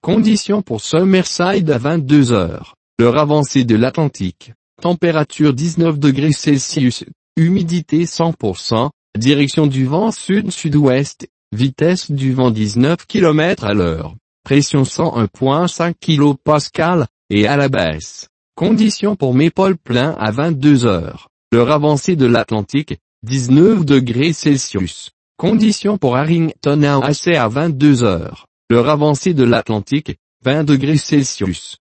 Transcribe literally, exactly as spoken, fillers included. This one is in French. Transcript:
Conditions pour Summerside à vingt-deux heures. L'heure avancée de l'Atlantique. Température dix-neuf degrés Celsius. Humidité cent pour cent. Direction du vent sud-sud-ouest. Vitesse du vent dix-neuf kilomètres à l'heure. Pression cent un virgule cinq kilopascales, et à la baisse. Conditions pour Maple Plain à vingt-deux heures. L'heure avancée de l'Atlantique. dix-neuf degrés Celsius. Conditions pour Harrington à vingt-deux heures. L'heure avancée de l'Atlantique. vingt degrés Celsius.